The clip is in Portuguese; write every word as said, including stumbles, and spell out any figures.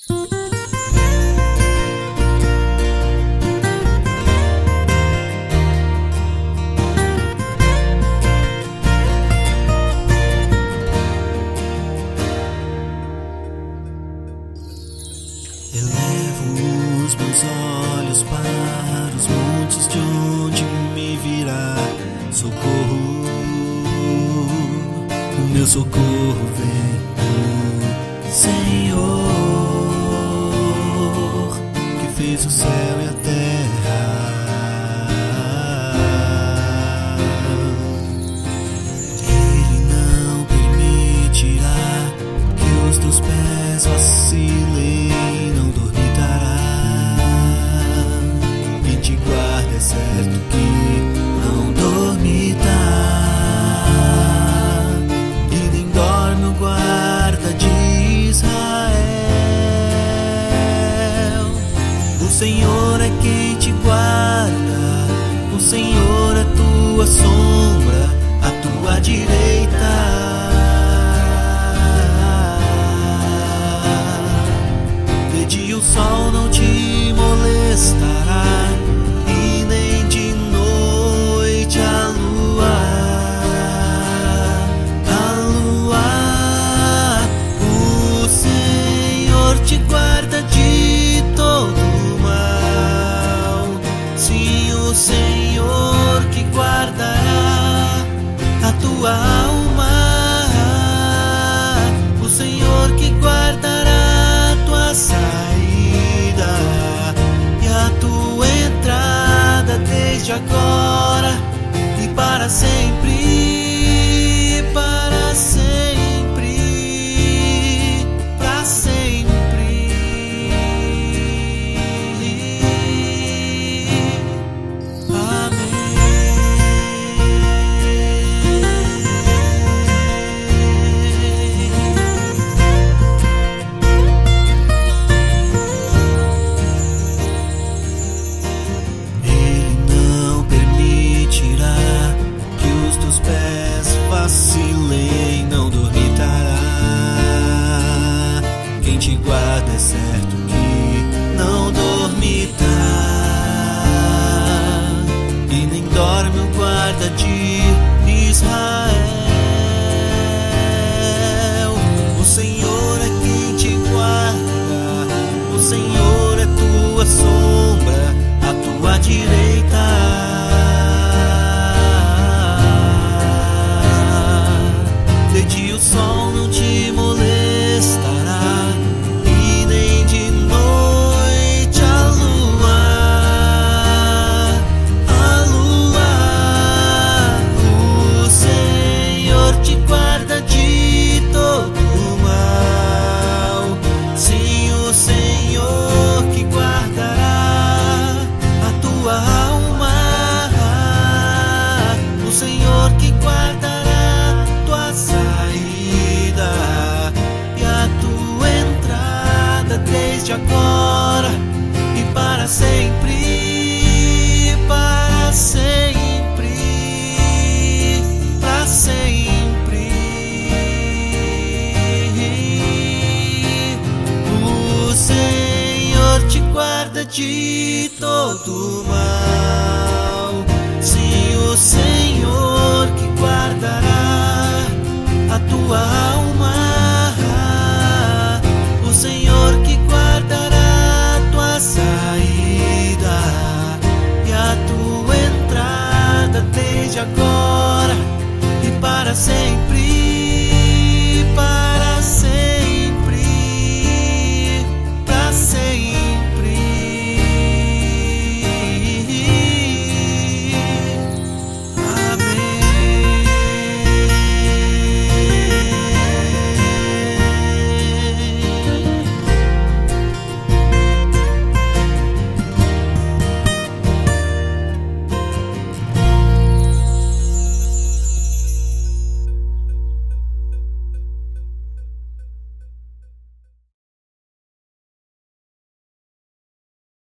Elevo os meus olhos para os montes, de onde me virá socorro. O meu socorro vem do Senhor, que fez o céu e a terra. Ele não permitirá que os teus pés vacilem, não dormitará. Quem te guarda é certo que não dormitará. E nem dorme o guarda de Israel. O Senhor é quem te guarda, o Senhor é tua sombra, a tua direita. O sol não te molestará, e nem de noite a lua. A lua, o Senhor te guarda de todo mal. Sim, o Senhor que guardará a tua alma. O Senhor que guardará a tua saída e a tua entrada, desde agora e para sempre, para sempre, para sempre. Vacilei, não dormitará. Quem te guarda é certo que não dormitará. E nem dorme o guarda de Israel. O Senhor é quem te guarda, o Senhor é tua sombra, a tua direita. O sol não te molestará, e nem de noite a lua. A lua, o Senhor te guarda de todo mal. Sim, o Senhor que guardará a tua alma. O Senhor que guardará tua saída e a tua entrada, desde agora e para sempre, para sempre, para sempre. O Senhor te guarda de todo mal. Sim, o Senhor que guardará a tua alma. O Senhor que guardará a tua saída e a tua entrada, desde agora e para sempre.